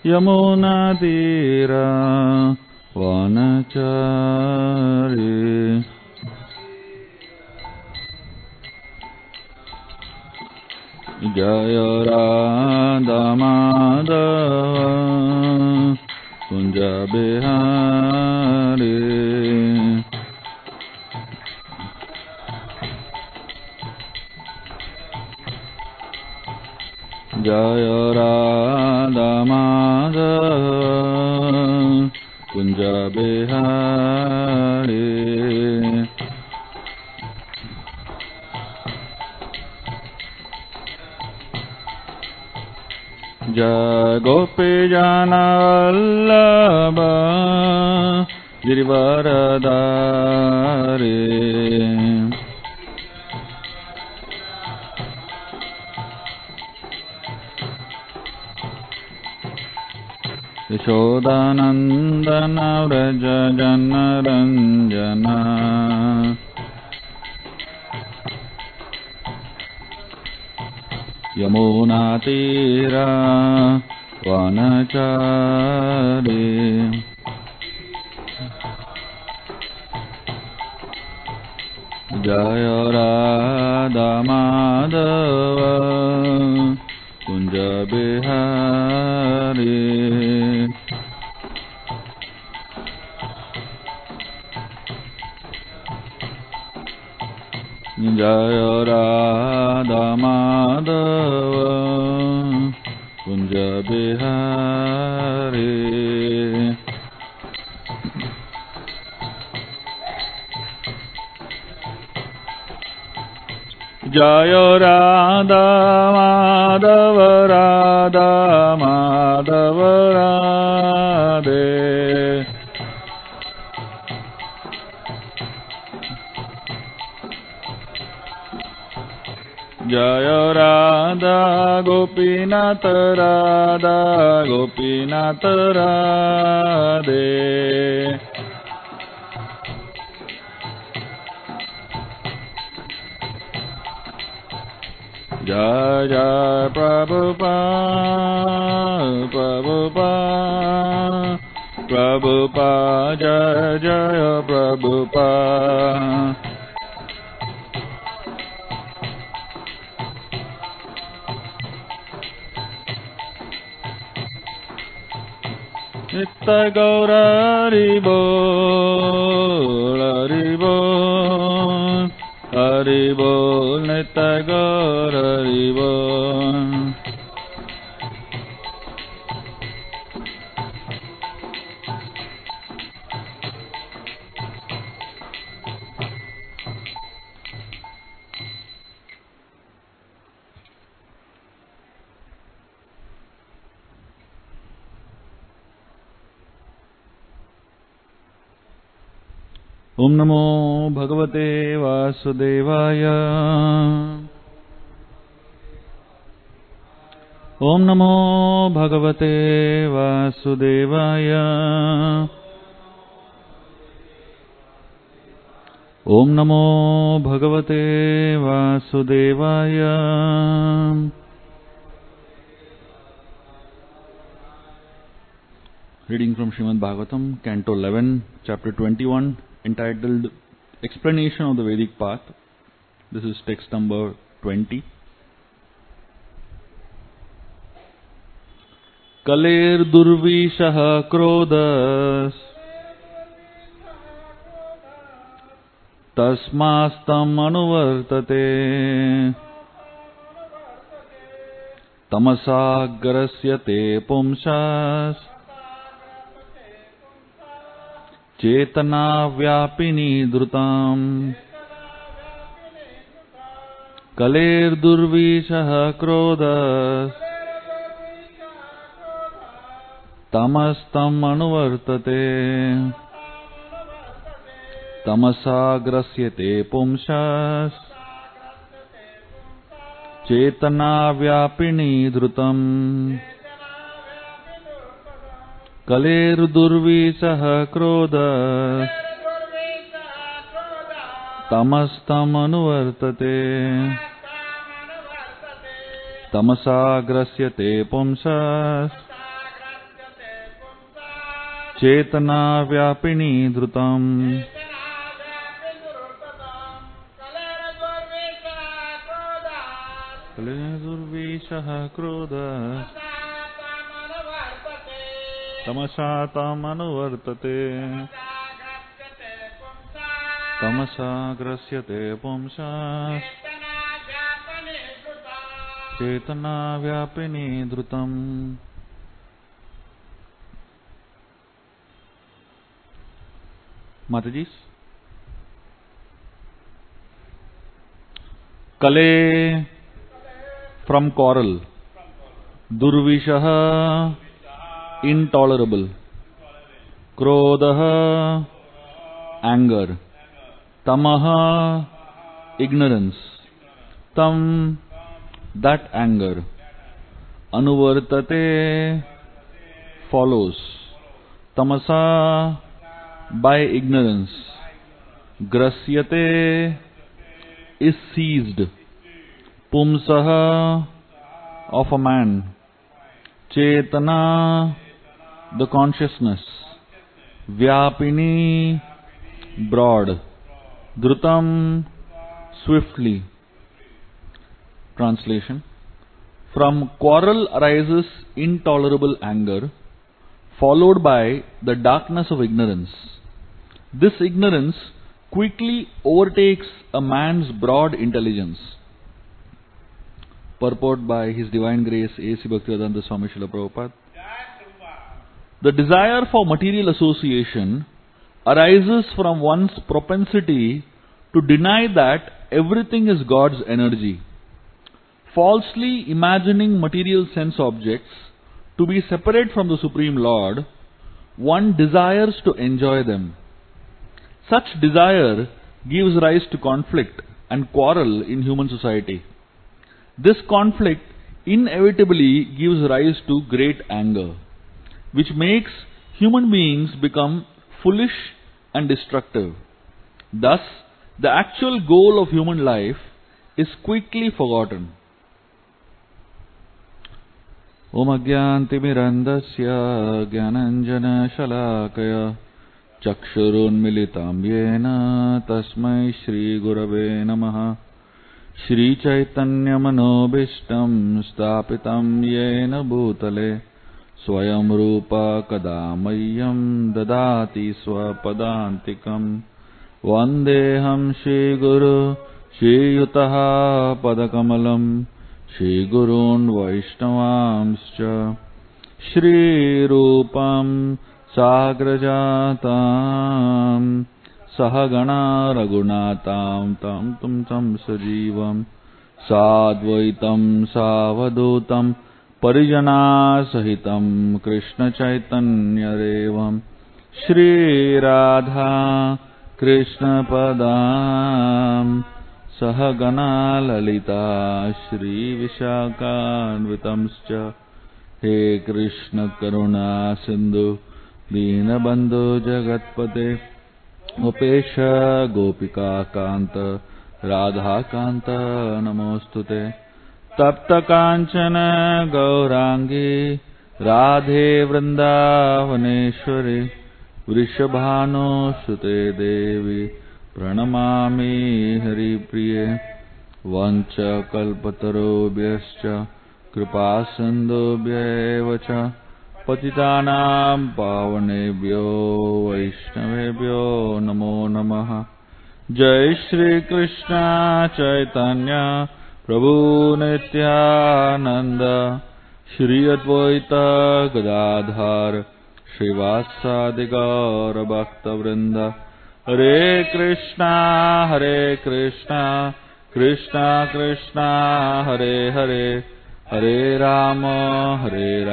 यमुनातीरा वनचारी जय राधा माधव कुंज बिहारी जय राधा माधव कुंज बिहारी जय गोपी जन वल्लभ गिरिवरधारी यशोदानंदन व्रज जनरंजन यमुनातीरा वनचारी जय राधा माधव कुंज बिहारी जय राधा माधव कुंज बिहारी जय राधा माधव राधा माधव राधे जय राधा गोपीनाथ राधा गोपीनाथ राधे जय जय प्रभुपाद प्रभुपाद प्रभुपाद जय जय प्रभुपाद नित्य गौर हरि बोल हरि बोल हरि बोल नित्य गौर हरि बोल ओम नमो भगवते वासुदेवाय ओम नमो भगवते वासुदेवाय ओम नमो भगवते वासुदेवाय Reading from Srimad Bhagavatam, Canto 11, Chapter 21, entitled Explanation of the Vedic Path. This is text number 20. Kaler durvishaha krodhas tasmastam anuvartate tamasagrasyate pumsas चेतना व्यापिनी द्रुताम कलेर्दुर्विशः क्रोधः तमस्तम अनुवर्तते तमसाग्रस्यते पुंसाः चेतना व्यापिनी द्रुतम् कलेर्दुर्विशः क्रोधः तमस्तम अनुवर्तते तमसाग्रस्यते पुंसाः चेतना व्यापिनी धृतम् दुर्विशः क्रोधः तमसा तामनुवर्तते तमसा ग्रस्यते पुंसाः चेतना व्यापिनी धृतम्. Mataji, Kale from quarrel, Durvishaha intolerable, Krodha anger, Tamaha ignorance, Tam that anger, Anuvartate follows, Tamasa by ignorance, Grasyate is seized, Pumsaha of a man, Chetana the consciousness, Vyapini broad, Dhrutam swiftly. Translation: from quarrel arises intolerable anger, followed by the darkness of ignorance. This ignorance quickly overtakes a man's broad intelligence. Purport by His Divine Grace A.C. Bhaktivedanta Swami Srila Prabhupada. The desire for material association arises from one's propensity to deny that everything is God's energy. Falsely imagining material sense objects to be separate from the Supreme Lord, one desires to enjoy them. Such desire gives rise to conflict and quarrel in human society. This conflict inevitably gives rise to great anger, which makes human beings become foolish and destructive. Thus, the actual goal of human life is quickly forgotten. Om Agyantimirandasya Gyananjana Shalakaya Chakshurunmilitam Yena Tasmai Shri Gurave Namaha. Shri Chaitanya Manobishtam Stapitam Yena Bhutale Swayam Rupa Kadamayam Dadati Swapadantikam Vandeham Shri Guru Shri Yutaha Padakamalam Shri Gurun Vaishnavamscha Shri Rupam Sagrajatam Sahagana Raghunatam Tam Tum Tam Sajivam Sadvaitam Savadutam Parijana Sahitam Krishna Chaitanya Revam Shri Radha Krishna Padam Sahagana Lalita Shri Vishakhanvitamscha. He Krishna Karuna Sindhu Deenabandhu Jagatpate Gopesha Gopika Kanta Radha Kanta Namostute. Tapta Kanchana Gaurangi Radhe Vrindavaneshwari Vrishabhanu Sute Devi Pranamami Hari Priye. Vancha Kalpatarobhyascha Kripa Sindhubhya Vacha Patitanam Pavanebhyo Vaishnavebhyo Namo Namaha. Jai Shri Krishna Chaitanya Prabhu Nityananda Shri Advaita Gadadhar Srivasadi Gaura Bhakta Vrinda. Hare Krishna Krishna Krishna Hare Hare Hare Rama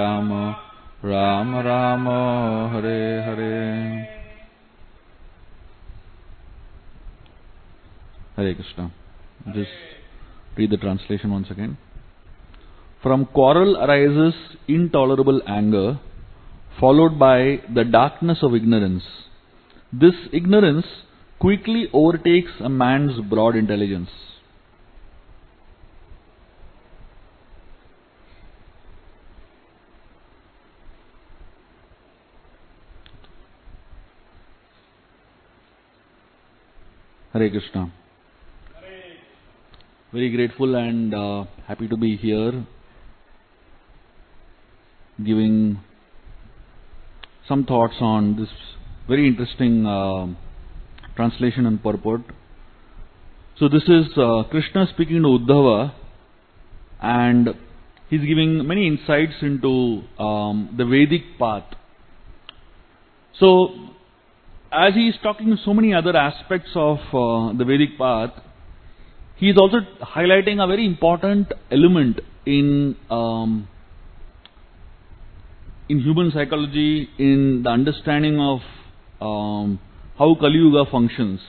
Rama Rama Hare Hare. Hare Krishna. Just read the translation once again. From quarrel arises intolerable anger, followed by the darkness of ignorance. This ignorance quickly overtakes a man's broad intelligence. Hare Krishna. Very grateful and happy to be here, giving some thoughts on this very interesting translation and purport. So this is Krishna speaking to Uddhava, and he's giving many insights into the Vedic path. So, as he is talking so many other aspects of the Vedic path, he is also highlighting a very important element in human psychology, in the understanding of how Kali Yuga functions.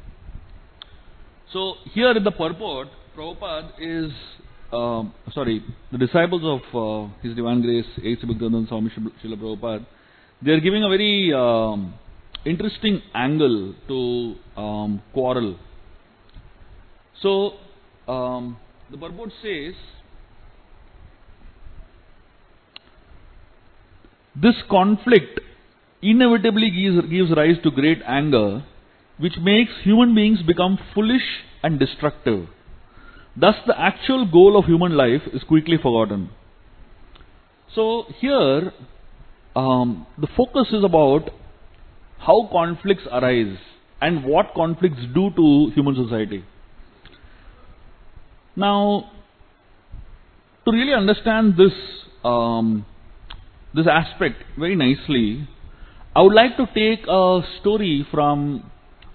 So here in the purport, Prabhupada is, the disciples of His Divine Grace, A.C. Bhaktivedanta Swami Srila Prabhupada, they are giving a very interesting angle to quarrel. So, the purport says, this conflict inevitably gives rise to great anger, which makes human beings become foolish and destructive. Thus, the actual goal of human life is quickly forgotten. So, here, the focus is about how conflicts arise and what conflicts do to human society. Now, to really understand this this aspect very nicely, I would like to take a story from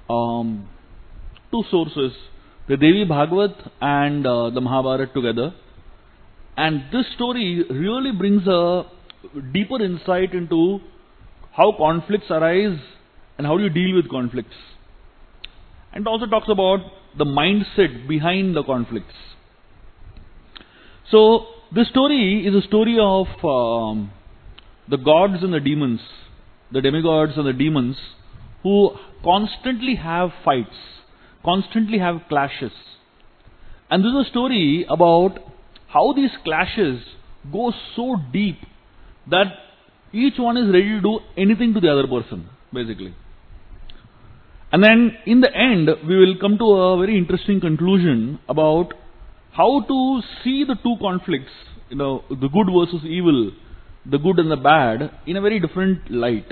two sources, the Devi Bhagavat and the Mahabharata together. And this story really brings a deeper insight into how conflicts arise and how do you deal with conflicts. And it also talks about the mindset behind the conflicts. So, this story is a story of the gods and the demons, the demigods and the demons, who constantly have fights, constantly have clashes. And this is a story about how these clashes go so deep that each one is ready to do anything to the other person, basically. And then in the end, we will come to a very interesting conclusion about how to see the two conflicts, the good versus evil, the good and the bad, in a very different light.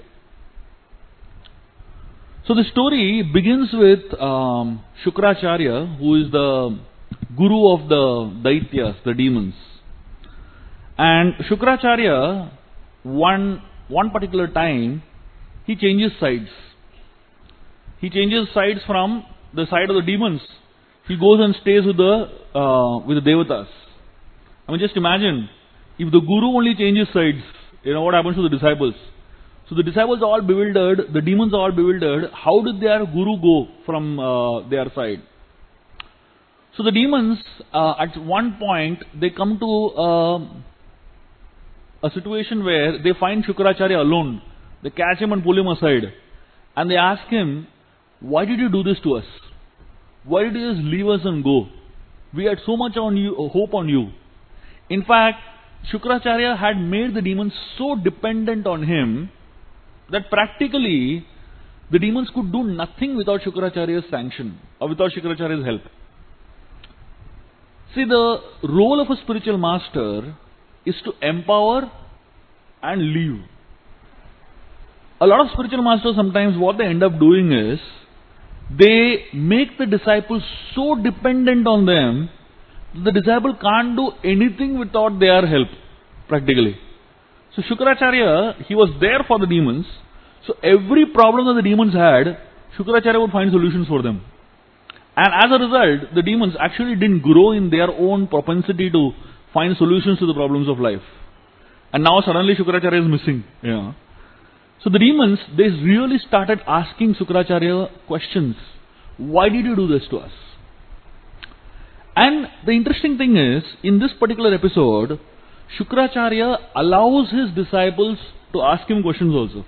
So the story begins with Shukracharya, who is the guru of the Daityas, the demons. And Shukracharya, one particular time, he changes sides. He changes sides from the side of the demons. He goes and stays with the Devatas. I mean, just imagine, if the guru only changes sides, what happens to the disciples? So the disciples are all bewildered, the demons are all bewildered. How did their guru go from their side? So the demons, at one point, they come to a situation where they find Shukracharya alone. They catch him and pull him aside. And they ask him, why did you do this to us? Why did you just leave us and go? We had so much hope on you. In fact, Shukracharya had made the demons so dependent on him that practically the demons could do nothing without Shukracharya's sanction or without Shukracharya's help. See, the role of a spiritual master is to empower and leave. A lot of spiritual masters, sometimes what they end up doing is, they make the disciples so dependent on them, the disciple can't do anything without their help, practically. So Shukracharya, he was there for the demons. So every problem that the demons had, Shukracharya would find solutions for them. And as a result, the demons actually didn't grow in their own propensity to find solutions to the problems of life. And now suddenly Shukracharya is missing. Yeah. So the demons, they really started asking Shukracharya questions. Why did you do this to us? And the interesting thing is, in this particular episode, Shukracharya allows his disciples to ask him questions also.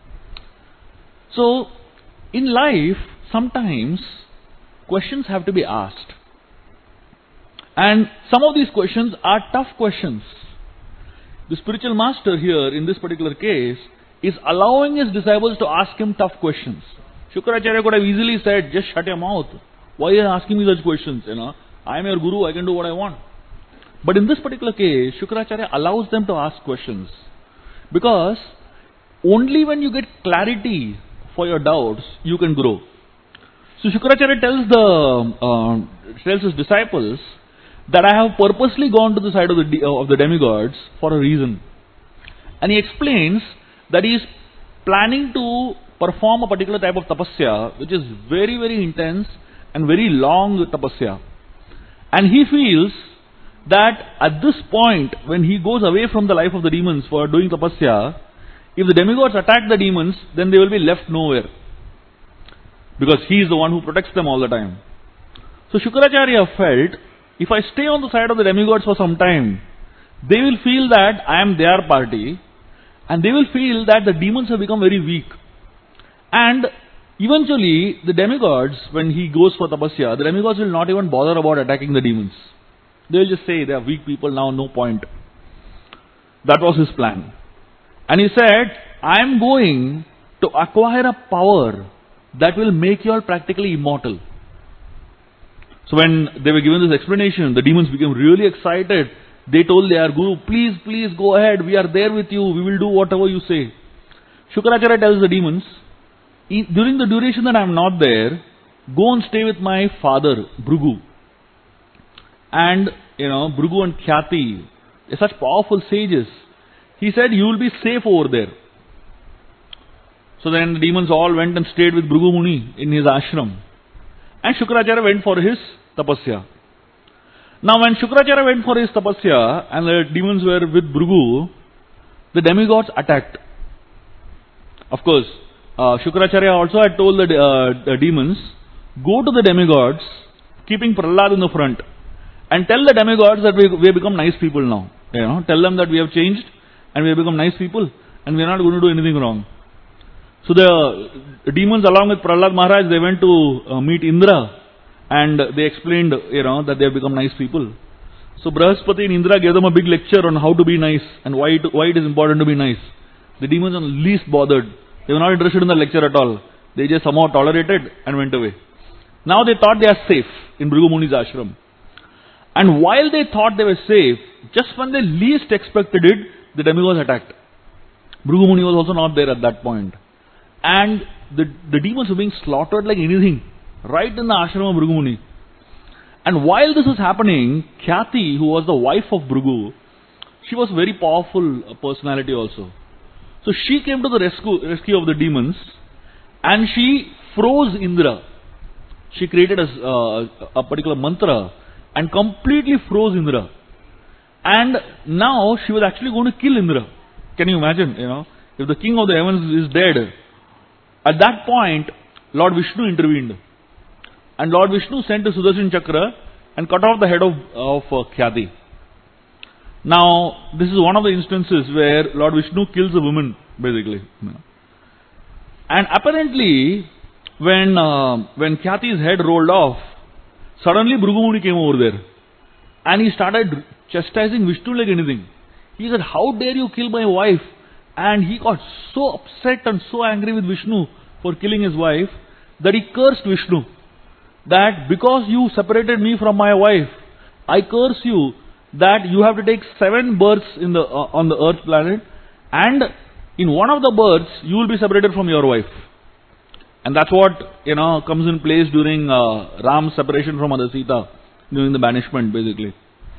So, in life, sometimes questions have to be asked. And some of these questions are tough questions. The spiritual master here, in this particular case, is allowing his disciples to ask him tough questions. Shukracharya could have easily said, just shut your mouth. Why are you asking me such questions? I am your guru, I can do what I want. But in this particular case, Shukracharya allows them to ask questions. Because only when you get clarity for your doubts, you can grow. So Shukracharya tells his disciples that I have purposely gone to the side of the demigods for a reason. And he explains that he is planning to perform a particular type of tapasya, which is very, very intense and very long tapasya. And he feels that at this point, when he goes away from the life of the demons for doing tapasya, if the demigods attack the demons, then they will be left nowhere. Because he is the one who protects them all the time. So Shukracharya felt, if I stay on the side of the demigods for some time, they will feel that I am their party, and they will feel that the demons have become very weak. And eventually, the demigods, when he goes for tapasya, the demigods will not even bother about attacking the demons. They will just say, they are weak people now, no point. That was his plan. And he said, I am going to acquire a power that will make you all practically immortal. So when they were given this explanation, the demons became really excited. They told their guru, please, please go ahead, we are there with you, we will do whatever you say. Shukracharya tells the demons, during the duration that I am not there, go and stay with my father, Bhrigu. And, Bhrigu and Khyati, such powerful sages. He said, you will be safe over there. So then the demons all went and stayed with Bhrigu Muni in his ashram. And Shukracharya went for his tapasya. Now when Shukracharya went for his tapasya and the demons were with Bhrigu, the demigods attacked. Of course, Shukracharya also had told the demons, go to the demigods, keeping Prahlad in the front, and tell the demigods that we have become nice people now. Tell them that we have changed and we have become nice people and we are not going to do anything wrong. So the demons along with Prahlad Maharaj, they went to meet Indra and they explained, that they have become nice people. So Brahaspati and Indra gave them a big lecture on how to be nice and why it is important to be nice. The demons are least bothered. They were not interested in the lecture at all. They just somehow tolerated and went away. Now they thought they are safe in Bhrigu Muni's ashram. And while they thought they were safe, just when they least expected it, the demigods attacked. Bhrigu Muni was also not there at that point. And the demons were being slaughtered like anything, right in the ashram of Bhrigu Muni. And while this was happening, Khyati, who was the wife of Bhrigu, she was a very powerful personality also. So she came to the rescue of the demons and she froze Indra. She created a particular mantra and completely froze Indra. And now she was actually going to kill Indra. Can you imagine? If the king of the heavens is dead, at that point, Lord Vishnu intervened. And Lord Vishnu sent a Sudarshan Chakra and cut off the head of Khyati. Now, this is one of the instances where Lord Vishnu kills a woman, basically. And apparently, when Khyati's head rolled off, suddenly Bhrigu Muni came over there. And he started chastising Vishnu like anything. He said, how dare you kill my wife? And he got so upset and so angry with Vishnu for killing his wife that he cursed Vishnu. That because you separated me from my wife, I curse you that you have to take 7 births on the earth planet, and in one of the births you will be separated from your wife. And that's what comes in place during Ram's separation from Mother Sita, during the banishment basically.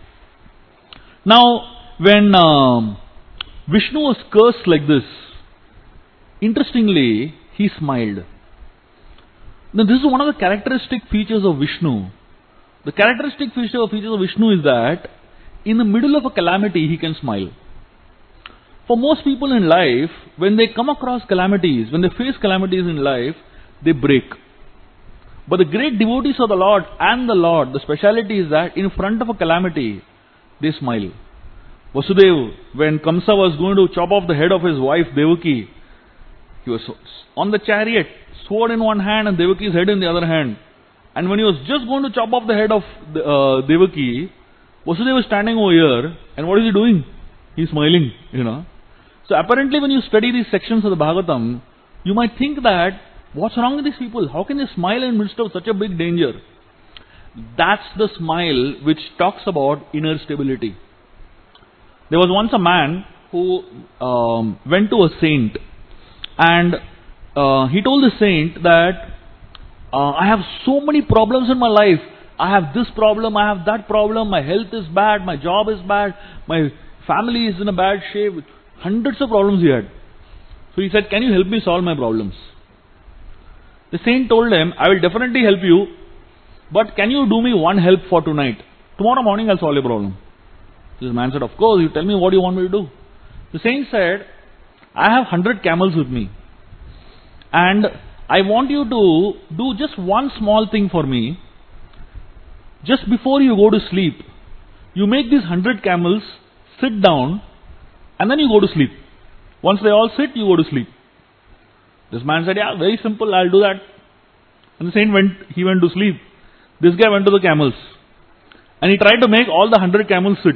Now when Vishnu was cursed like this, interestingly he smiled. Now this is one of the characteristic features of Vishnu. The characteristic feature of Vishnu is that in the middle of a calamity he can smile. For most people in life, when they come across calamities, when they face calamities in life, they break. But the great devotees of the Lord and the Lord, the speciality is that in front of a calamity, they smile. Vasudeva, when Kamsa was going to chop off the head of his wife Devaki, he was on the chariot, sword in one hand and Devaki's head in the other hand. And when he was just going to chop off the head of Devaki, Vasudeva was standing over here, and what is he doing? He's smiling, So apparently when you study these sections of the Bhagavatam, you might think that What's wrong with these people? How can they smile in the midst of such a big danger? That's the smile which talks about inner stability. There was once a man who went to a saint, and he told the saint that I have so many problems in my life. I have this problem, I have that problem, my health is bad, my job is bad, my family is in a bad shape. Hundreds of problems he had. So he said, can you help me solve my problems? The saint told him, I will definitely help you, but can you do me one help for tonight? Tomorrow morning I'll solve your problem. This man said, of course, you tell me what you want me to do. The saint said, I have 100 camels with me, and I want you to do just one small thing for me. Just before you go to sleep, you make these 100 camels sit down, and then you go to sleep. Once they all sit, you go to sleep. This man said, yeah, very simple, I'll do that. And the saint went to sleep. This guy went to the camels, and he tried to make all the 100 camels sit.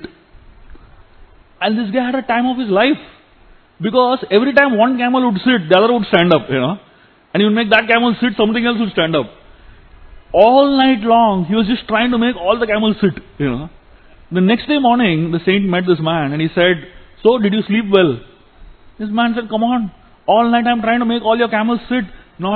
And this guy had a time of his life, because every time one camel would sit, the other would stand up, and he would make that camel sit, something else would stand up. All night long, he was just trying to make all the camels sit, The next day morning, the saint met this man, and he said, so, did you sleep well? This man said, come on, all night I'm trying to make all your camels sit,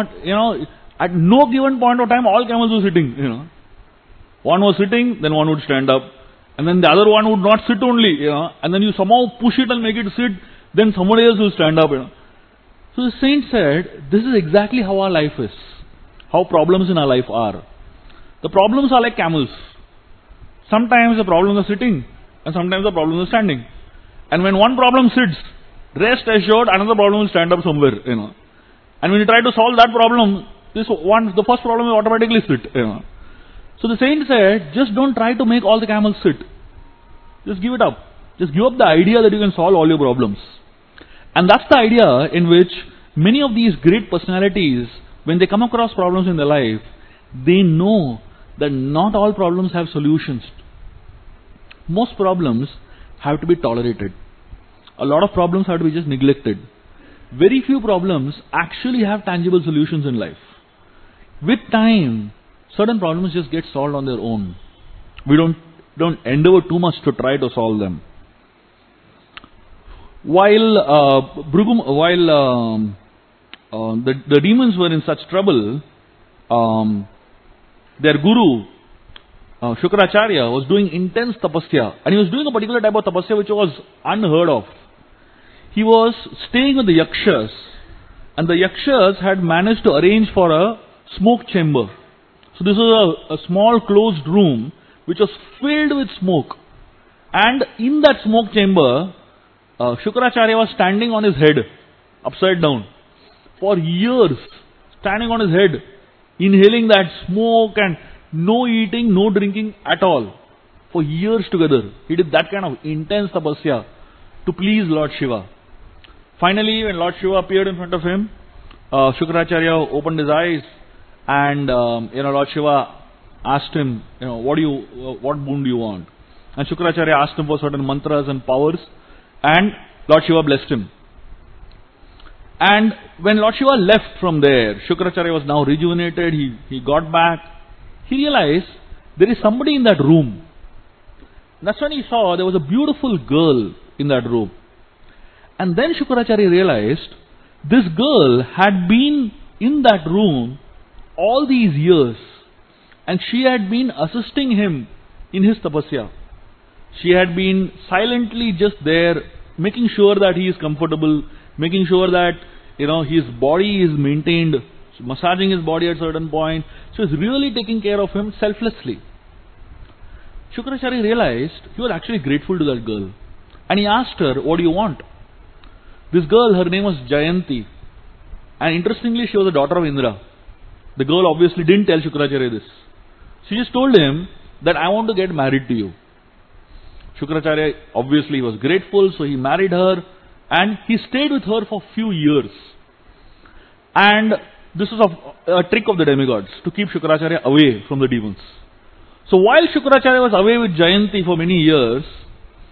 at no given point of time, all camels were sitting, One was sitting, then one would stand up, and then the other one would not sit only, and then you somehow push it and make it sit, then somebody else will stand up, So the saint said, this is exactly how our life is, how problems in our life are. The problems are like camels. Sometimes the problems are sitting, and sometimes the problems are standing. And when one problem sits, rest assured, another problem will stand up somewhere, And when you try to solve that problem, the first problem will automatically sit, So the saint said, just don't try to make all the camels sit. Just give it up. Just give up the idea that you can solve all your problems. And that's the idea in which many of these great personalities, when they come across problems in their life, they know that not all problems have solutions. Most problems have to be tolerated. A lot of problems have to be just neglected. Very few problems actually have tangible solutions in life. With time, certain problems just get solved on their own. We don't endeavor too much to try to solve them. While the demons were in such trouble, their guru, Shukracharya, was doing intense tapasya, and he was doing a particular type of tapasya which was unheard of. He was staying with the yakshas, and the yakshas had managed to arrange for a smoke chamber. So this was a small closed room which was filled with smoke, and in that smoke chamber, Shukracharya was standing on his head, upside down, for years, standing on his head, inhaling that smoke and no eating, no drinking at all. For years together, he did that kind of intense tapasya to please Lord Shiva. Finally, when Lord Shiva appeared in front of him, Shukracharya opened his eyes, and Lord Shiva asked him, what boon do you want? And Shukracharya asked him for certain mantras and powers, and Lord Shiva blessed him. And when Lord Shiva left from there, Shukracharya was now rejuvenated. He got back. He realized there is somebody in that room. That's when he saw there was a beautiful girl in that room. And then Shukracharya realized this girl had been in that room all these years, and she had been assisting him in his tapasya. She had been silently just there, making sure that he is comfortable, making sure that his body is maintained, massaging his body at a certain point. She was really taking care of him selflessly. Shukracharya realized he was actually grateful to that girl, and he asked her, what do you want? This girl, her name was Jayanti, and interestingly she was the daughter of Indra. The girl obviously didn't tell Shukracharya this. She just told him that I want to get married to you. Shukracharya obviously was grateful, so he married her, and he stayed with her for few years. And this was a trick of the demigods, to keep Shukracharya away from the demons. So while Shukracharya was away with Jayanti for many years,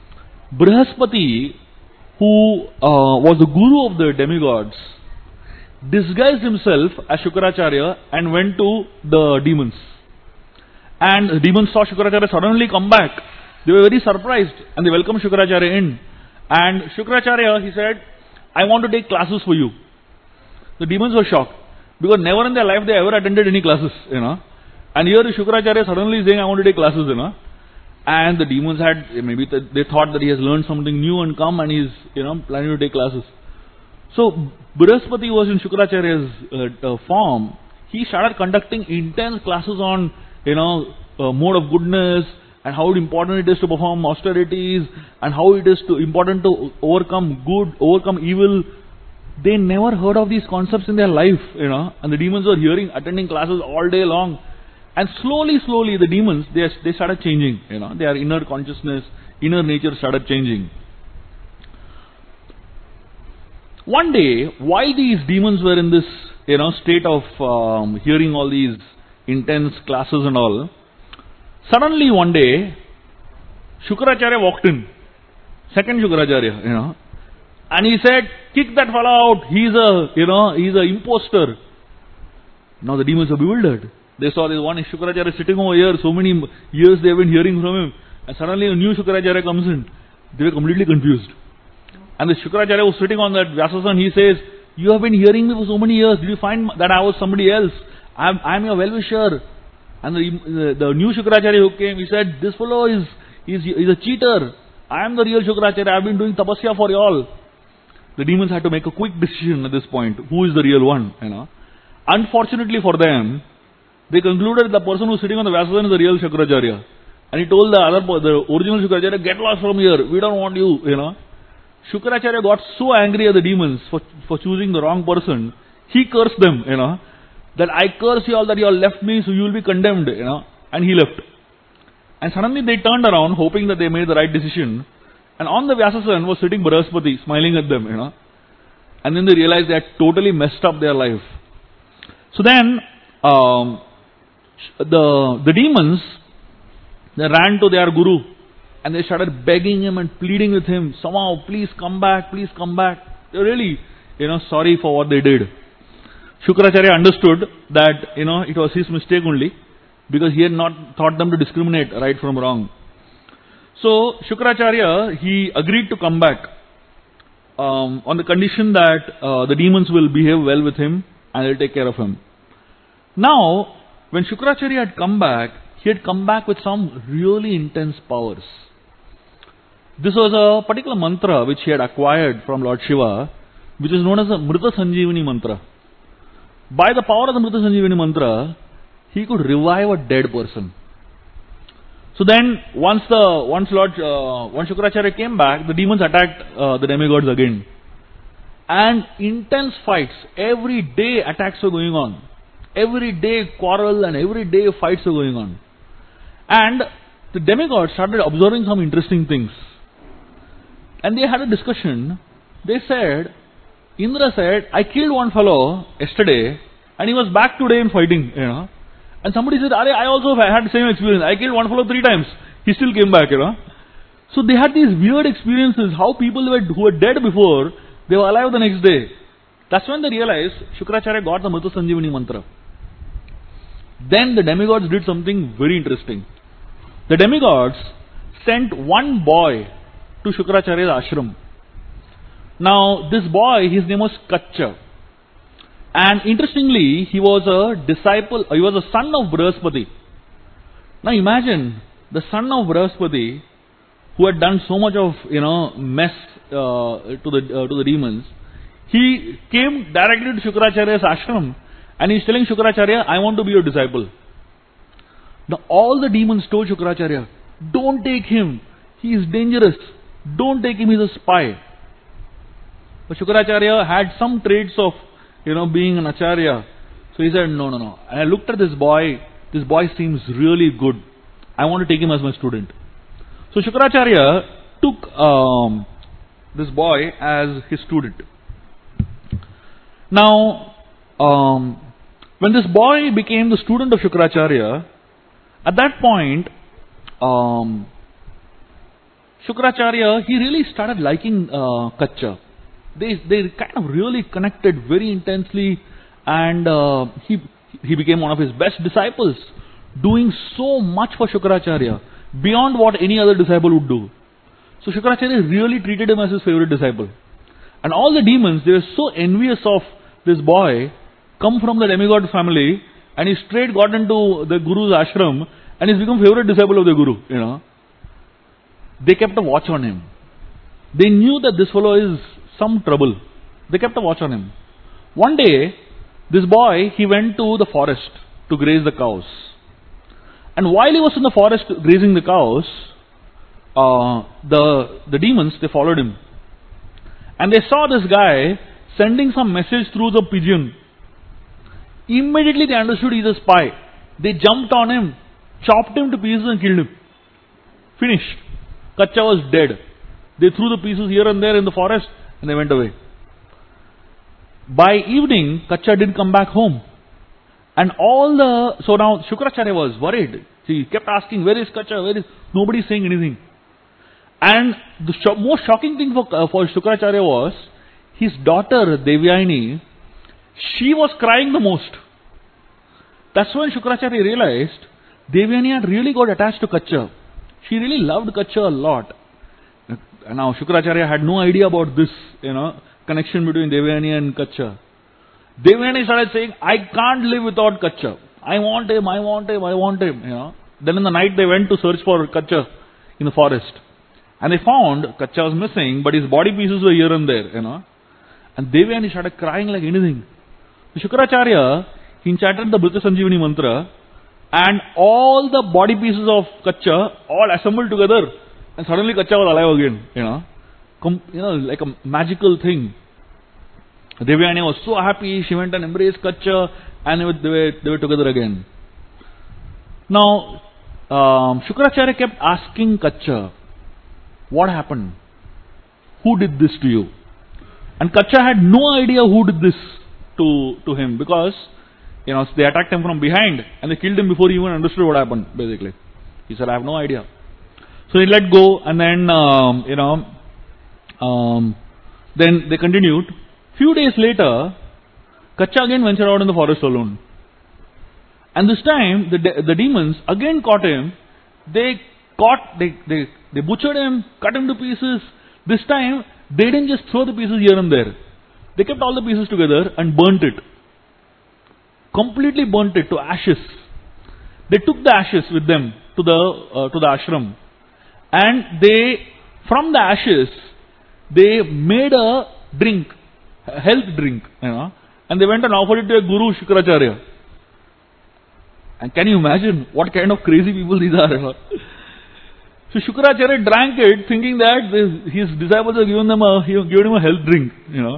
Brihaspati, who was the guru of the demigods, disguised himself as Shukracharya and went to the demons. And the demons saw Shukracharya suddenly come back. They were very surprised and they welcomed Shukracharya in. And Shukracharya, he said, I want to take classes for you. The demons were shocked because never in their life they ever attended any classes, And here Shukracharya suddenly saying, I want to take classes, And the demons had, maybe they thought that he has learned something new and come and he's, planning to take classes. So, Brihaspati was in Shukracharya's form. He started conducting intense classes on, mode of goodness and how important it is to perform austerities and how it is important to overcome good, overcome evil. They never heard of these concepts in their life, And the demons were attending classes all day long. And slowly, the demons, they started changing, Their inner consciousness, inner nature started changing. One day, while these demons were in this, state of hearing all these intense classes and all, suddenly one day, Shukracharya walked in. Second Shukracharya, And he said, kick that fellow out. He's a imposter. Now the demons are bewildered. They saw this one Shukracharya sitting over here. So many years they have been hearing from him. And suddenly a new Shukracharya comes in. They were completely confused. And the Shukracharya was sitting on that Vyasasan. He says, you have been hearing me for so many years. Did you find that I was somebody else? I'm your well-wisher. And the new Shukracharya who came, he said, this fellow is a cheater. I am the real Shukracharya. I have been doing tapasya for you all. The demons had to make a quick decision at this point. Who is the real one? Unfortunately for them, they concluded the person who is sitting on the Vyasasan is the real Shukracharya. And he told the original Shukracharya, get lost from here. We don't want you, Shukracharya got so angry at the demons for choosing the wrong person. He cursed them, that I curse you all that you all left me, so you will be condemned, And he left. And suddenly they turned around, hoping that they made the right decision. And on the Vyasasan was sitting Brihaspati, smiling at them, And then they realized they had totally messed up their life. So then, the demons, they ran to their guru and they started begging him and pleading with him, somehow, please come back, please come back. They were really, sorry for what they did. Shukracharya understood that, it was his mistake only because he had not taught them to discriminate right from wrong. So, Shukracharya, he agreed to come back on the condition that the demons will behave well with him and they'll take care of him. Now, when Shukracharya had come back, he had come back with some really intense powers. This was a particular mantra which he had acquired from Lord Shiva, which is known as the Mrita Sanjeevani mantra. By the power of the Mrita Sanjeevani mantra, he could revive a dead person. So then, once Shukracharya came back, the demons attacked the demigods again. And intense fights, every day attacks were going on. Every day quarrel and every day fights were going on. And the demigods started observing some interesting things. And they had a discussion. They said, Indra said, I killed one fellow yesterday and he was back today in fighting, And somebody said, I also had the same experience. I killed one fellow 3 times. He still came back, So they had these weird experiences, how people who were dead before, they were alive the next day. That's when they realized Shukracharya got the Mrita Sanjeevani mantra. Then the demigods did something very interesting. The demigods sent one boy to Shukracharya's ashram. Now, this boy, his name was Kacha. And interestingly, he was a disciple, he was a son of Brihaspati. Now imagine, the son of Brihaspati, who had done so much of, mess to the demons, he came directly to Shukracharya's ashram and he's telling Shukracharya, I want to be your disciple. Now all the demons told Shukracharya, don't take him, he is dangerous, don't take him, he's a spy. But Shukracharya had some traits of, being an acharya. So he said, no. And I looked at this boy seems really good. I want to take him as my student. So Shukracharya took this boy as his student. Now, when this boy became the student of Shukracharya, at that point, Shukracharya, he really started liking Kacha. they kind of really connected very intensely, and he became one of his best disciples, doing so much for Shukracharya, beyond what any other disciple would do. So Shukracharya really treated him as his favorite disciple. And all the demons, they were so envious of this boy, come from the demigod family, and he straight got into the Guru's ashram, and he's become favorite disciple of the Guru, They kept a watch on him. They knew that this fellow is some trouble. They kept a watch on him. One day, this boy, he went to the forest to graze the cows. And while he was in the forest grazing the cows, the demons, they followed him. And they saw this guy sending some message through the pigeon. Immediately they understood he's a spy. They jumped on him, chopped him to pieces and killed him. Finished. Kacha was dead. They threw the pieces here and there in the forest and they went away. By evening, Kacha didn't come back home. And so now Shukracharya was worried. He kept asking, where is Kacha? Nobody's saying anything. And the most shocking thing for Shukracharya was, his daughter Devyani, she was crying the most. That's when Shukracharya realized, Devyani had really got attached to Kacha. She really loved Kacha a lot. Now Shukracharya had no idea about this, connection between Devyani and Kacha. Devyani started saying, I can't live without Kacha. I want him, I want him, I want him. Then in the night they went to search for Kacha in the forest. And they found Kacha was missing, but his body pieces were here and there. And Devyani started crying like anything. So Shukracharya, he enchanted the Brita Sanjeevani mantra, and all the body pieces of Kacha all assembled together, and suddenly Kacha was alive again. Like a magical thing. Devyani was so happy, she went and embraced Kacha, and they were together again. Now, Shukracharya kept asking Kacha, what happened? Who did this to you? And Kacha had no idea who did this to him, because they attacked him from behind and they killed him before he even understood what happened, basically. He said, I have no idea. So he let go, and then, then they continued. Few days later, Kacha again ventured out in the forest alone. And this time, the demons again caught him. They butchered him, cut him to pieces. This time, they didn't just throw the pieces here and there. They kept all the pieces together and burnt it. Completely burnt it to ashes. They took the ashes with them to the ashram. And from the ashes, they made a drink, a health drink, and they went and offered it to a Guru, Shukracharya. And can you imagine what kind of crazy people these are? So Shukracharya drank it, thinking that his disciples have given him a health drink,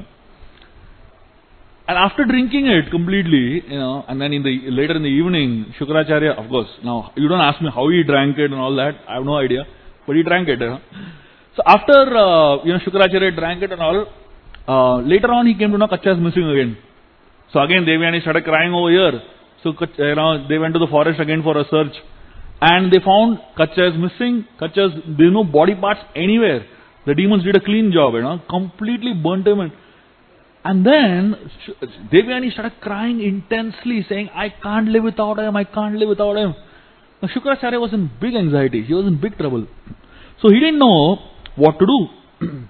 And after drinking it completely, and then later in the evening, Shukracharya, of course, now you don't ask me how he drank it and all that, I have no idea, but he drank it. So after, Shukracharya drank it and all, later on he came to know Kacha is missing again. So again Devyani started crying over here. So, they went to the forest again for a search. And they found Kacha is missing. There's no body parts anywhere. The demons did a clean job, completely burnt him. And then Devyani started crying intensely, saying, I can't live without him, I can't live without him. Now Shukracharya was in big anxiety. He was in big trouble. So he didn't know what to do.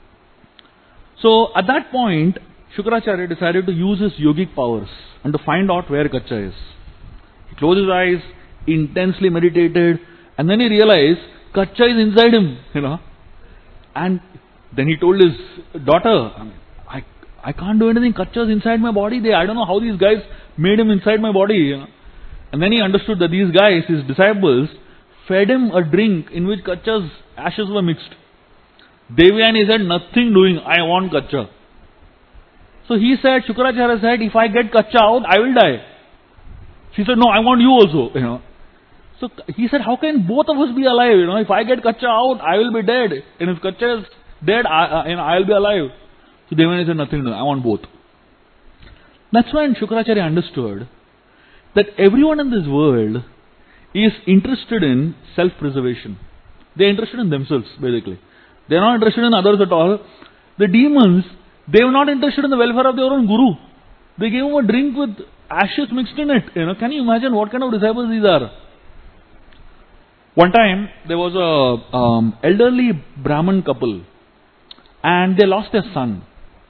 So at that point, Shukracharya decided to use his yogic powers and to find out where Kacha is. He closed his eyes, intensely meditated, and then he realized Kacha is inside him, And then he told his daughter, I can't do anything, Kacha is inside my body. I don't know how these guys made him inside my body. And then he understood that these guys, his disciples, fed him a drink in which Kacha's ashes were mixed. Devyani said, nothing doing, I want Kacha. So he said, Shukracharya said, if I get Kacha out, I will die. She said, no, I want you also, So he said, how can both of us be alive, If I get Kacha out, I will be dead. And if Kacha is dead, I will be alive. So Devyani said, nothing doing, I want both. That's when Shukracharya understood that everyone in this world is interested in self-preservation. They are interested in themselves, basically. They are not interested in others at all. The demons, They were not interested in the welfare of their own guru. They gave him a drink with ashes mixed in it. Can you imagine what kind of disciples these are? One time, there was a elderly Brahmin couple, and they lost their son.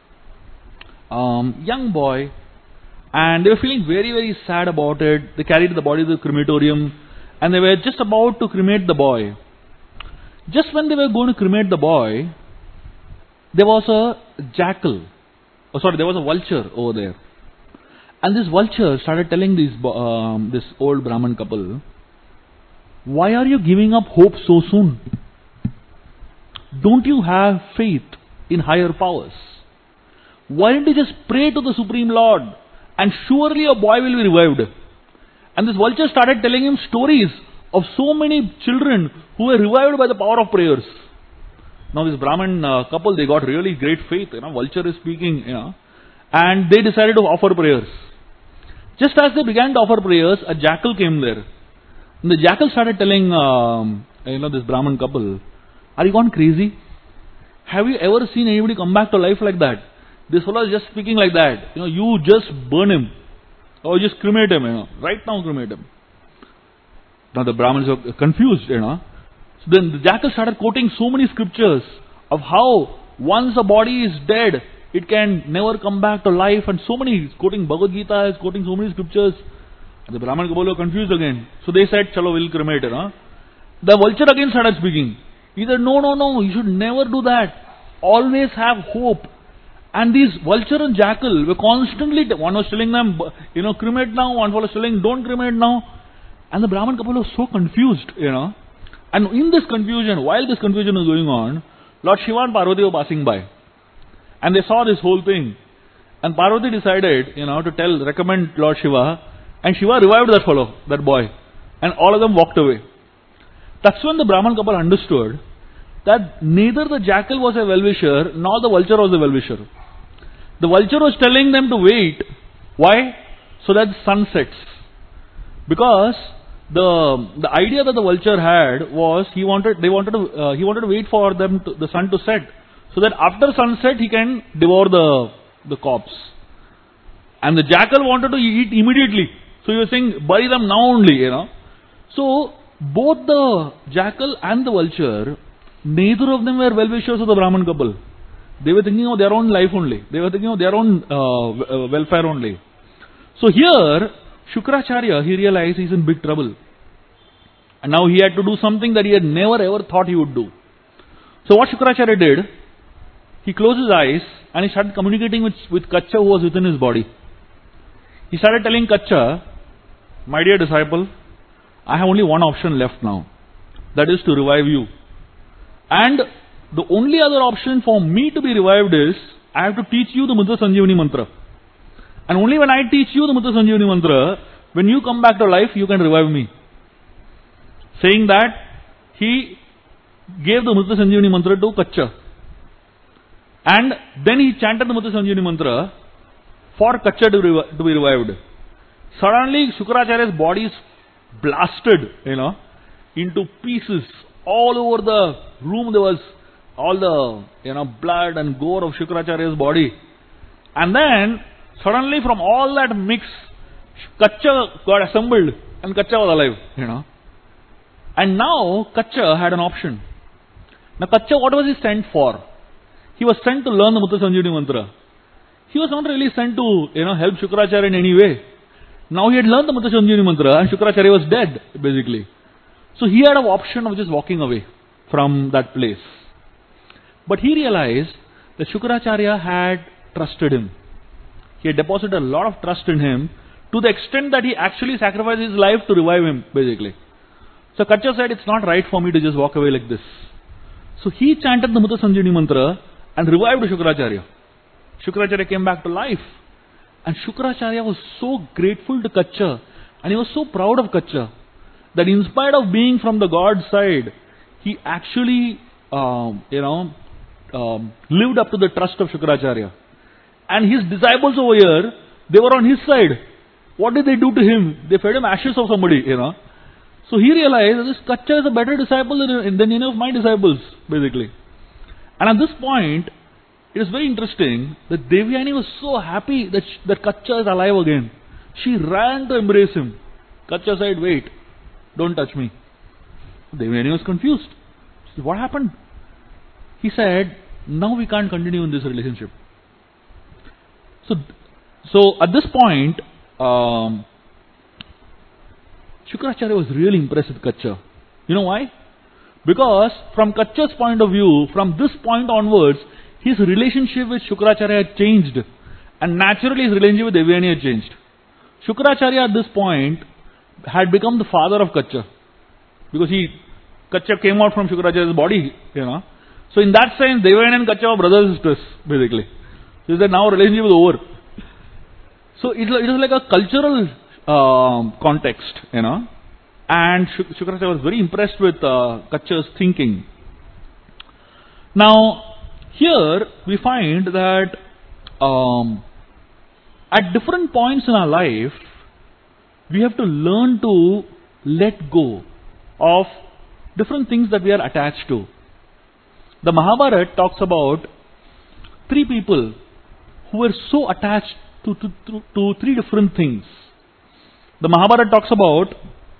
Young boy, and they were feeling very, very sad about it. They carried the body to the crematorium, and they were just about to cremate the boy. Just when they were going to cremate the boy, there was a jackal. There was a vulture over there. And this vulture started telling this old Brahmin couple, why are you giving up hope so soon? Don't you have faith in higher powers? Why didn't you just pray to the Supreme Lord, and surely a boy will be revived? And this vulture started telling him stories of so many children who were revived by the power of prayers. Now this Brahmin couple, they got really great faith. Vulture is speaking, and they decided to offer prayers. Just as they began to offer prayers, a jackal came there. And the jackal started telling, this Brahmin couple, are you gone crazy? Have you ever seen anybody come back to life like that? This fellow is just speaking like that. You just burn him. Or just cremate him, Right now cremate him. Now the Brahmins were confused, So then the jackal started quoting so many scriptures of how once a body is dead, it can never come back to life, and so many. He's quoting Bhagavad Gita, he's quoting so many scriptures. And the Brahmin couple were confused again. So they said, chalo, we'll cremate it. The vulture again started speaking. He said, no, you should never do that. Always have hope. And these vulture and jackal were constantly, one was telling them, cremate now, one was telling, don't cremate now. And the Brahmin couple was so confused, And in this confusion, while this confusion was going on, Lord Shiva and Parvati were passing by. And they saw this whole thing. And Parvati decided, to recommend Lord Shiva. And Shiva revived that fellow, that boy. And all of them walked away. That's when the Brahmin couple understood that neither the jackal was a well-wisher, nor the vulture was a well-wisher. The vulture was telling them to wait. Why? So that the sun sets. Because the idea that the vulture had was he wanted to wait for the sun to set, so that after sunset he can devour the corpse. And the jackal wanted to eat immediately. So he was saying, bury them now only, So both the jackal and the vulture, neither of them were well-wishers of the Brahmin couple. They were thinking of their own life only. They were thinking of their own welfare only. So here, Shukracharya, he realized he's in big trouble. And now he had to do something that he had never ever thought he would do. So what Shukracharya did, he closed his eyes and he started communicating with Kacha, who was within his body. He started telling Kacha, my dear disciple, I have only one option left now. That is to revive you. And the only other option for me to be revived is, I have to teach you the Mrita Sanjeevani mantra. And only when I teach you the Mrita Sanjeevani mantra, when you come back to life, you can revive me. Saying that, he gave the Mrita Sanjeevani mantra to Kacha. And then he chanted the Mrita Sanjeevani mantra for Kacha to be revived. Suddenly, Shukracharya's body is blasted, into pieces. All over the room there was all the, blood and gore of Shukracharya's body. And then, suddenly from all that mix, Kacha got assembled and Kacha was alive, And now, Kacha had an option. Now, Kacha, what was he sent for? He was sent to learn the Mrita Sanjeevani mantra. He was not really sent to, help Shukracharya in any way. Now he had learned the Mrita Sanjeevani mantra and Shukracharya was dead, basically. So he had an option of just walking away from that place. But he realized that Shukracharya had trusted him. He had deposited a lot of trust in him to the extent that he actually sacrificed his life to revive him, basically. So Kacha said, it's not right for me to just walk away like this. So he chanted the Mrita Sanjeevani mantra and revived Shukracharya. Shukracharya came back to life. And Shukracharya was so grateful to Kacha, and he was so proud of Kacha, that in spite of being from the God's side, he actually, lived up to the trust of Shukracharya. And his disciples over here, they were on his side. What did they do to him? They fed him ashes of somebody, So he realized that this Kacha is a better disciple than any of my disciples, basically. And at this point, It is very interesting that Devyani was so happy that Kacha is alive again. She ran to embrace him. Kacha said, wait, don't touch me. Devyani was confused. She said, what happened? He said, now we can't continue in this relationship. So at this point, Shukracharya was really impressed with Kacha. You know why? Because from Kacha's point of view, from this point onwards, his relationship with Shukracharya had changed. And naturally his relationship with Devyani had changed. Shukracharya at this point had become the father of Kacha. Because Kacha came out from Shukracharya's body, So in that sense, Devyani and Kacha were brothers and sisters, basically. So that now relationship is over. So it was like a cultural context, And Shukracharya was very impressed with Kacha's thinking. Now, here we find that at different points in our life, we have to learn to let go of different things that we are attached to. The Mahabharata talks about three people who were so attached to three different things. The Mahabharata talks about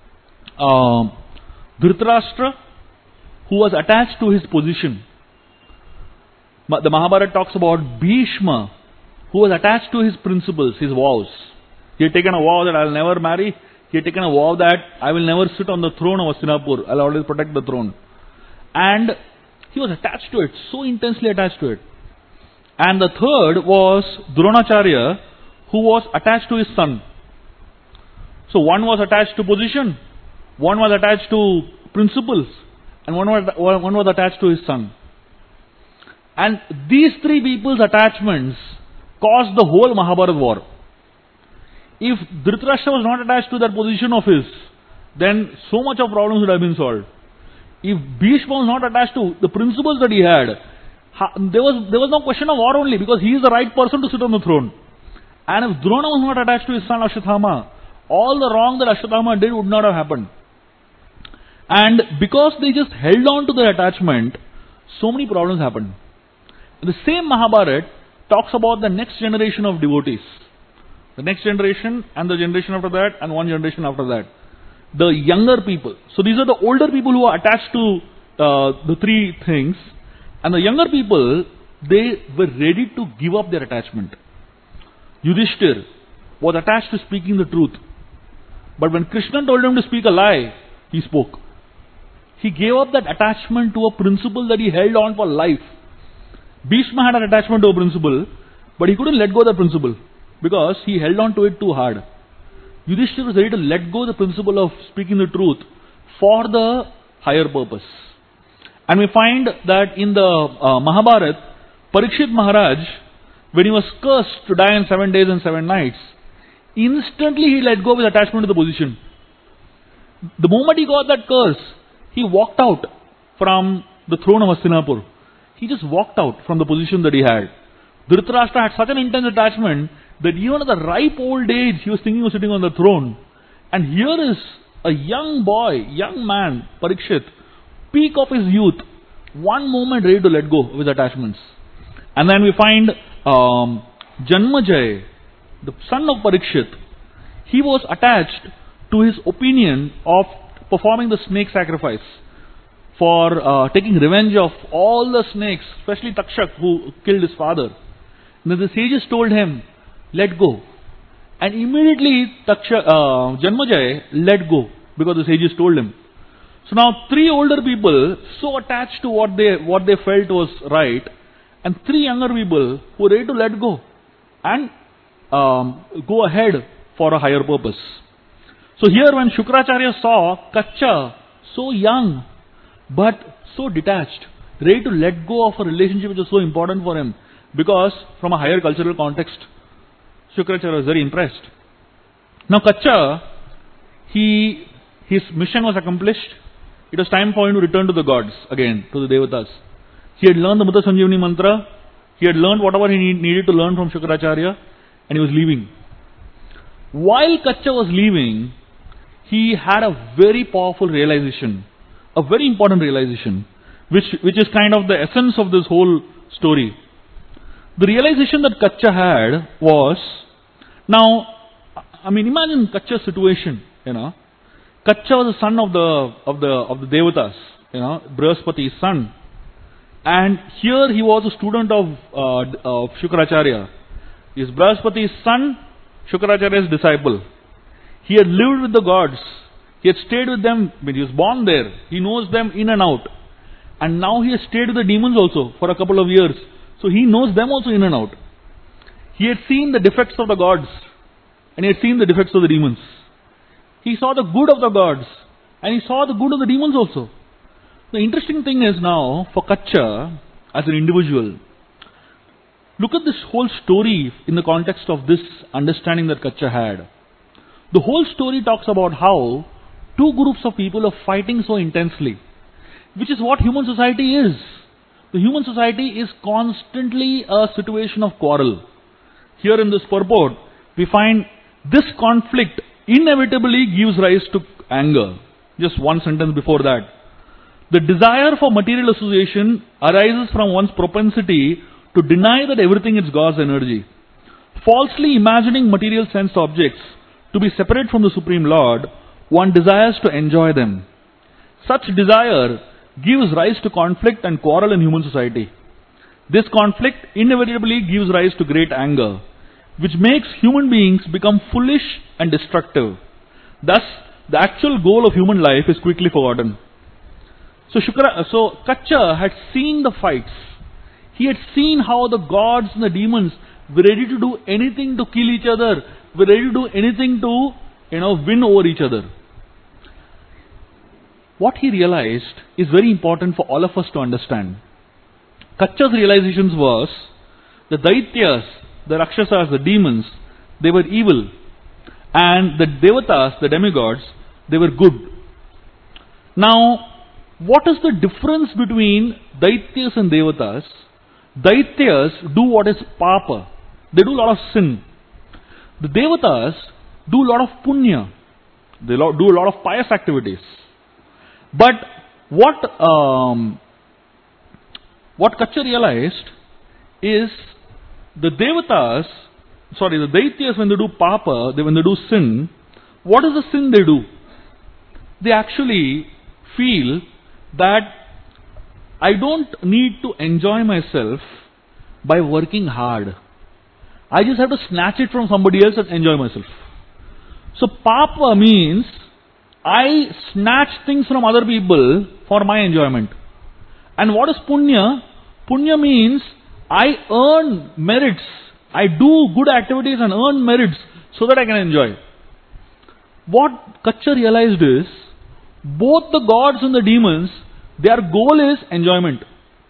Dhritarashtra, who was attached to his position. The Mahabharata talks about Bhishma, who was attached to his principles, his vows. He had taken a vow that I will never marry. He had taken a vow that I will never sit on the throne of Hastinapur. I will always protect the throne. And he was attached to it, so intensely attached to it. And the third was Dronacharya, who was attached to his son. So one was attached to position, one was attached to principles, and one was attached to his son. And these three people's attachments caused the whole Mahabharata war. If Dhritarashtra was not attached to that position of his, then so much of problems would have been solved. If Bhishma was not attached to the principles that he had, there was no question of war only, because he is the right person to sit on the throne. And if Drona was not attached to his son Ashwathama, all the wrong that Ashwathama did would not have happened. And because they just held on to their attachment, so many problems happened. The same Mahabharata talks about the next generation of devotees. The next generation and the generation after that and one generation after that. The younger people. So these are the older people who are attached to the three things. And the younger people, they were ready to give up their attachment. Yudhishthir was attached to speaking the truth. But when Krishna told him to speak a lie, he spoke. He gave up that attachment to a principle that he held on for life. Bhishma had an attachment to a principle, but he couldn't let go of the principle because he held on to it too hard. Yudhishthira was ready to let go of the principle of speaking the truth for the higher purpose. And we find that in the Mahabharata, Parikshit Maharaj, when he was cursed to die in 7 days and 7 nights, instantly he let go of his attachment to the position. The moment he got that curse, he walked out from the throne of Hastinapur. He just walked out from the position that he had. Dhritarashtra had such an intense attachment that even at the ripe old age, he was thinking of sitting on the throne. And here is a young boy, young man, Parikshit, peak of his youth, one moment ready to let go of his attachments. And then we find Janmajay, the son of Parikshit. He was attached to his opinion of performing the snake sacrifice for taking revenge of all the snakes, especially Takshak, who killed his father. And then the sages told him, let go. And immediately Janmajay let go because the sages told him. So now 3 older people so attached to what they felt was right, and 3 younger people who were ready to let go and go ahead for a higher purpose. So here when Shukracharya saw Kacha so young but so detached, ready to let go of a relationship which was so important for him, because from a higher cultural context, Shukracharya was very impressed. Now Kacha, his mission was accomplished. It was time for him to return to the gods again, to the Devatas. He had learned the Mrita Sanjeevani mantra. He had learned whatever he needed to learn from Shukracharya, and he was leaving. While Kacha was leaving, he had a very powerful realization, a very important realization, which is kind of the essence of this whole story. The realization that Kacha had was, now, I mean, imagine Kacha's situation, Kacha was the son of the Devatas, Brihaspati's son. And here he was a student of Shukracharya. He is Brihaspati's son, Shukracharya's disciple. He had lived with the gods. He had stayed with them when he was born there. He knows them in and out. And now he has stayed with the demons also for a couple of years. So he knows them also in and out. He had seen the defects of the gods. And he had seen the defects of the demons. He saw the good of the gods. And he saw the good of the demons also. The interesting thing is now, for Kacha, as an individual, look at this whole story in the context of this understanding that Kacha had. The whole story talks about how two groups of people are fighting so intensely, which is what human society is. The human society is constantly a situation of quarrel. Here in this purport, we find this conflict inevitably gives rise to anger. Just one sentence before that. The desire for material association arises from one's propensity to deny that everything is God's energy. Falsely imagining material sense objects to be separate from the Supreme Lord, one desires to enjoy them. Such desire gives rise to conflict and quarrel in human society. This conflict inevitably gives rise to great anger, which makes human beings become foolish and destructive. Thus, the actual goal of human life is quickly forgotten. So Kacha had seen the fights. He had seen how the gods and the demons were ready to do anything to kill each other, were ready to do anything to, win over each other. What he realized is very important for all of us to understand. Kacha's realizations was, the Daityas, the Rakshasas, the demons, they were evil. And the Devatas, the demigods, they were good. Now, what is the difference between Daityas and Devatas? Daityas do what is papa. They do a lot of sin. The Devatas do a lot of punya. They do a lot of pious activities. But what Kacha realized is the Daityas, when they do papa, when they do sin, what is the sin they do? They actually feel that I don't need to enjoy myself by working hard. I just have to snatch it from somebody else and enjoy myself. So papa means I snatch things from other people for my enjoyment. And what is punya? Punya means I earn merits. I do good activities and earn merits so that I can enjoy. What Kacha realized is, both the gods and the demons, their goal is enjoyment.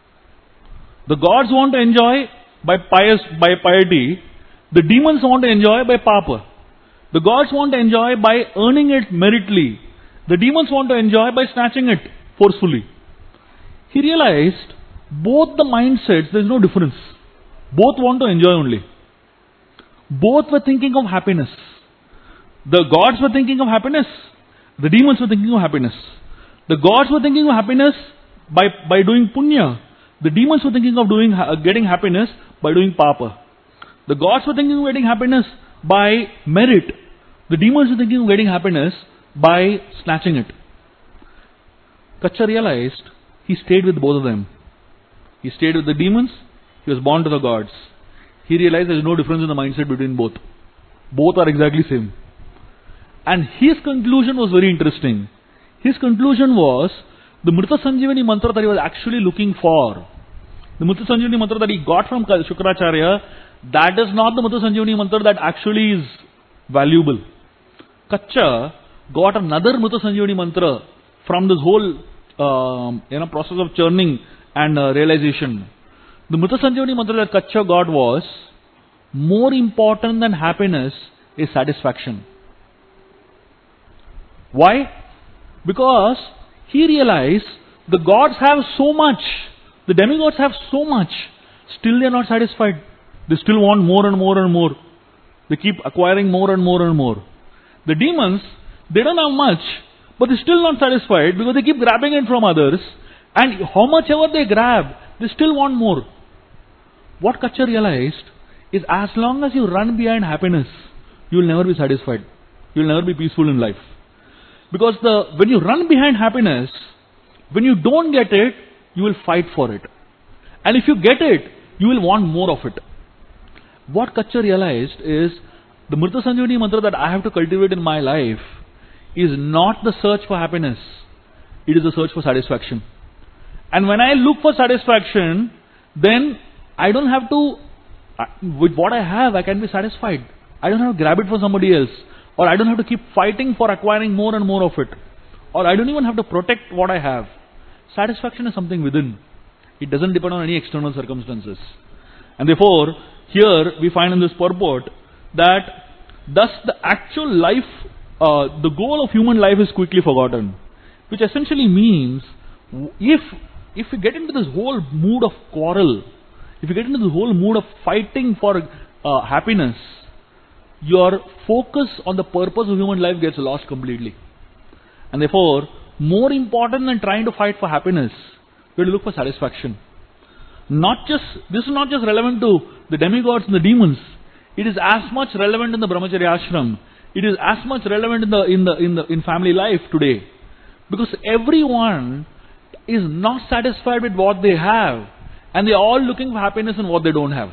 The gods want to enjoy by piety. The demons want to enjoy by papa. The gods want to enjoy by earning it meritly. The demons want to enjoy by snatching it forcefully. He realized both the mindsets, there is no difference. Both want to enjoy only. Both were thinking of happiness. The gods were thinking of happiness. The demons were thinking of happiness. The gods were thinking of happiness by doing punya. The demons were thinking of getting happiness by doing papa. The gods were thinking of getting happiness by merit. The demons were thinking of getting happiness by snatching it. Kacha realized he stayed with both of them. He stayed with the demons. He was born to the gods. He realized there is no difference in the mindset between both. Both are exactly same. And his conclusion was very interesting. His conclusion was, the Mrita Sanjeevani mantra that he was actually looking for, the Mrita Sanjeevani mantra that he got from Shukracharya, that is not the Mrita Sanjeevani mantra that actually is valuable. Kacha got another Mrita Sanjeevani mantra from this whole process of churning and realization. The Mrita Sanjeevani mantra that Kacha got was, more important than happiness is satisfaction. Why? Because he realized the gods have so much, the demigods have so much, still they are not satisfied. They still want more and more and more. They keep acquiring more and more and more. The demons, they don't have much, but they're still not satisfied because they keep grabbing it from others, and how much ever they grab, they still want more. what Kachar realized is as long as you run behind happiness, you will never be satisfied. You will never be peaceful in life. Because when you run behind happiness, when you don't get it, you will fight for it. And if you get it, you will want more of it. What Kachar realized is the Mrita Sanjeevani mantra that I have to cultivate in my life is not the search for happiness. It is the search for satisfaction. And when I look for satisfaction, then I don't have to, with what I have, I can be satisfied. I don't have to grab it for somebody else. Or I don't have to keep fighting for acquiring more and more of it. Or I don't even have to protect what I have. Satisfaction is something within. It doesn't depend on any external circumstances. And therefore, here we find in this purport that thus the actual life, the goal of human life is quickly forgotten. Which essentially means, if we get into this whole mood of quarrel, if you get into this whole mood of fighting for happiness, your focus on the purpose of human life gets lost completely. And therefore, more important than trying to fight for happiness, we have to look for satisfaction. This is not just relevant to the demigods and the demons. It is as much relevant in the Brahmacharya ashram. It is as much relevant in family life today. Because everyone is not satisfied with what they have, and they are all looking for happiness in what they don't have.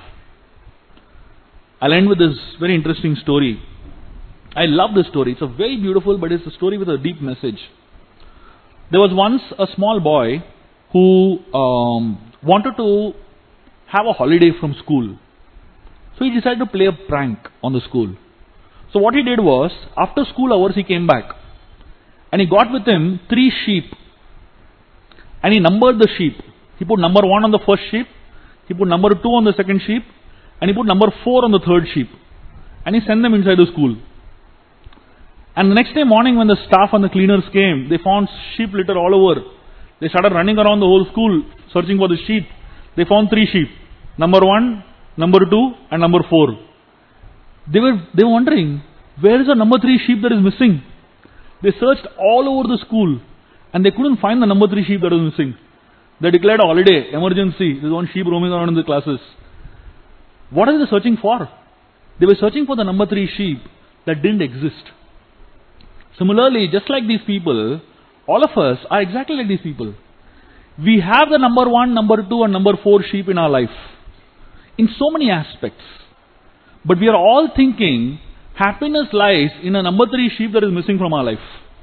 I'll end with this very interesting story. I love this story. It's a very beautiful, but it's a story with a deep message. There was once a small boy who wanted to have a holiday from school. So he decided to play a prank on the school. So what he did was, after school hours he came back. And he got with him 3 sheep. And he numbered the sheep. He put number 1 on the first sheep. He put number 2 on the second sheep. And he put number 4 on the third sheep. And he sent them inside the school. And the next day morning when the staff and the cleaners came, they found sheep litter all over. They started running around the whole school searching for the sheep. They found 3 sheep. Number 1, number 2 and number 4. They were wondering, where is the number 3 sheep that is missing? They searched all over the school and they couldn't find the number 3 sheep that was missing. They declared a holiday, emergency. There's one sheep roaming around in the classes. What are they searching for? They were searching for the number 3 sheep that didn't exist. Similarly, just like these people, all of us are exactly like these people. We have the number 1, number 2 and number 4 sheep in our life. In so many aspects. But we are all thinking happiness lies in a number 3 sheep that is missing from our life.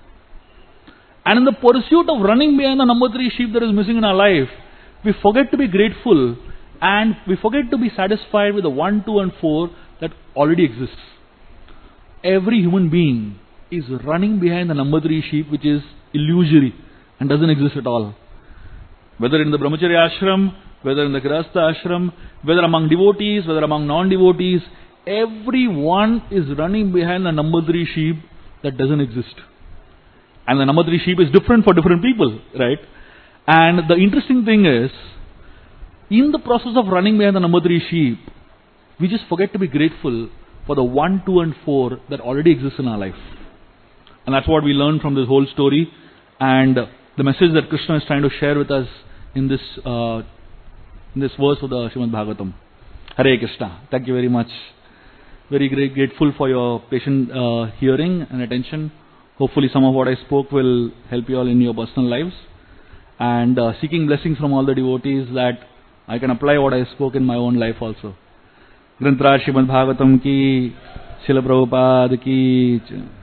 And in the pursuit of running behind the number 3 sheep that is missing in our life, we forget to be grateful and we forget to be satisfied with the 1, 2 and 4 that already exists. Every human being is running behind the number 3 sheep which is illusory and doesn't exist at all. Whether in the Brahmacharya ashram, whether in the Grihastha ashram, whether among devotees, whether among non-devotees, everyone is running behind the number 3 sheep that doesn't exist. And the number 3 sheep is different for different people, right? And the interesting thing is, in the process of running behind the number 3 sheep, we just forget to be grateful for the 1, 2 and 4 that already exists in our life. And that's what we learn from this whole story. And the message that Krishna is trying to share with us in this verse of the Srimad Bhagavatam. Hare Krishna. Thank you very much. Very grateful for your patient hearing and attention. Hopefully some of what I spoke will help you all in your personal lives. And seeking blessings from all the devotees that I can apply what I spoke in my own life also. Grantraj Srimad Bhagavatam ki, Srila Prabhupada ki.